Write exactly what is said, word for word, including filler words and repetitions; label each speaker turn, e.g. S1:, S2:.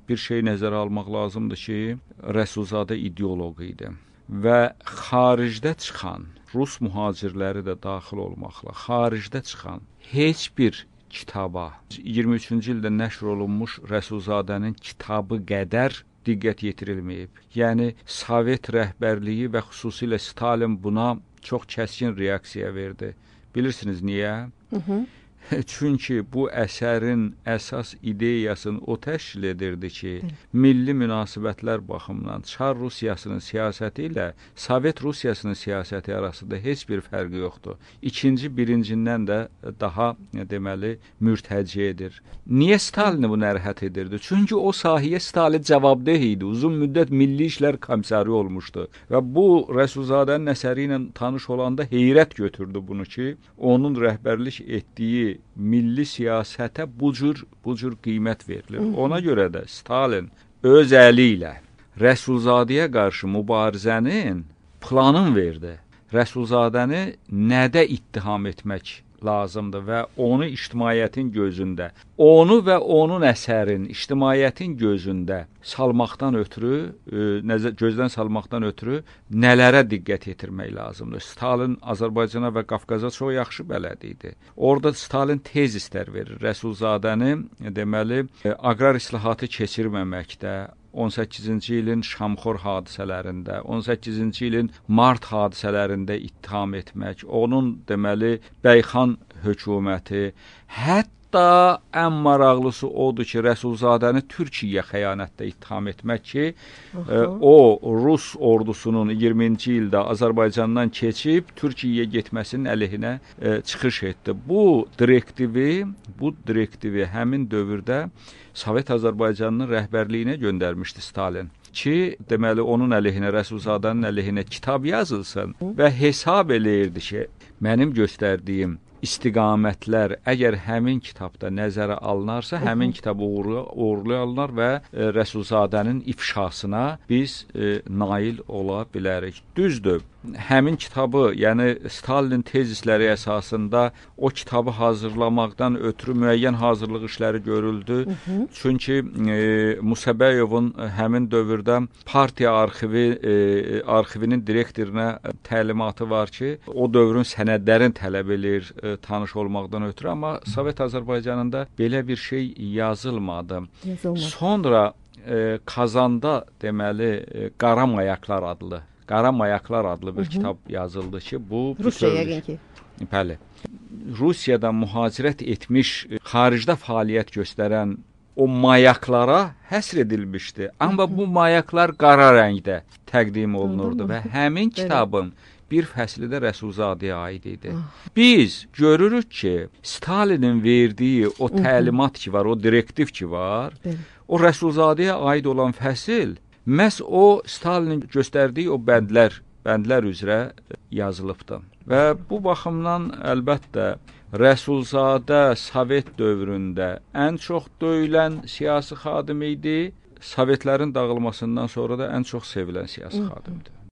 S1: bir şey nəzərə almaq lazımdır ki, Rəsulzadə ideoloq idi və xaricdə çıxan Rus mühacirləri də daxil olmaqla xaricdə çıxan heç bir kitaba iyirmi üçüncü ildə nəşr olunmuş Rəsulzadənin kitabı qədər diqqət yetirilməyib. Yəni Sovet rəhbərliyi və xüsusilə Stalin buna çox kəskin reaksiya verdi. Bilirsiniz niyə? Hı -hı. Çünki bu əsərin əsas ideyasını o təşkil edirdi ki, Hı. milli münasibətlər baxımından Çar Rusiyasının siyasəti ilə Sovet Rusiyasının siyasəti arasında heç bir fərqi yoxdur. İkinci birincindən də daha deməli mürtəci edir. Niyə Stalini bu narahat edirdi? Çünki o sahəyə Stalin cavabdeh idi. Uzun müddət Milli İşlər Komissarı olmuşdu və bu Rəsulzadənin əsəri ilə tanış olanda heyrət götürdü bunu ki, onun rəhbərlik etdiyi milli siyasətə bu cür, bu cür qiymət verilir. Ona görə də Stalin öz əli ilə Rəsulzadəyə qarşı mübarizənin planını verdi. Rəsulzadəni nədə ittiham etmək lazımdır və onu ictimaiyyətin gözündə, onu və onun əsərin ictimaiyyətin gözündə salmaqdan ötürü, e, gözdən salmaqdan ötürü nələrə diqqət yetirmək lazımdır. Stalin Azərbaycana və Qafqaza çox yaxşı bələd idi. Orada Stalin tezislər verir. Rəsulzadəni deməli aqrar islahatı keçirməməkdə, on səkkizinci ilin Şamxor hadisələrində, on səkkizinci ilin Mart hadisələrində ittiham etmək, onun deməli Bəyxan hökuməti, hətta ən maraqlısı odur ki, Rəsulzadəni Türkiyəyə xəyanətdə ittiham etmək ki, e, o Rus ordusunun iyirminci ildə Azərbaycandan keçib Türkiyəyə getməsinin əleyhinə e, çıxış etdi. Bu direktivi, bu direktivi həmin dövrdə Sovet Azərbaycanının rəhbərliyinə göndərmişdi Stalin ki, deməli onun əleyhinə, Rəsulzadənin əleyhinə kitab yazılsın və hesab eləyirdi ki, mənim göstərdiyim istiqamətlər əgər həmin kitabda nəzərə alınarsa, həmin kitabı uğurlayarlar və e, Rəsulzadənin ifşasına biz e, nail ola bilərik. Düzdür, həmin kitabı, yəni Stalinin tezisləri əsasında o kitabı hazırlamaqdan ötürü müəyyən hazırlıq işləri görüldü. Hı -hı. Çünki e, Musabəyovun həmin dövrdə partiya arxivi e, arxivinin direktoruna təlimatı var ki, o dövrün sənədlərini tələb edir e, tanış olmaqdan ötürü, amma Sovet Azərbaycanında belə bir şey yazılmadı. Yazılmadı. Sonra e, Kazanda deməli e, Qara Mayaklar adlı Qara Mayaklar adlı bir Hı -hı. kitab yazıldı ki, bu
S2: Rusiya yəqin ki.
S1: Bəli. Rusiyada mühacirət etmiş, xaricdə fəaliyyət göstərən o mayaklara həsr edilmişdi. Amma Hı -hı. bu mayaklar qara rəngdə təqdim olunurdu və həmin kitabın bir fəsli də Rəsulzadəyə aid idi. Biz görürük ki, Stalinin verdiyi o təlimat ki var, o direktiv ki var, o Rəsulzadəyə aid olan fəsil məhz o Stalinin göstərdiyi o bəndlər, bəndlər üzrə yazılıbdı. Və bu baxımdan əlbəttə Rəsulzadə Sovet dövründə ən çox döyülən siyasi xadim idi. Sovetlərin dağılmasından sonra da ən çox sevilən siyasi xadimdir.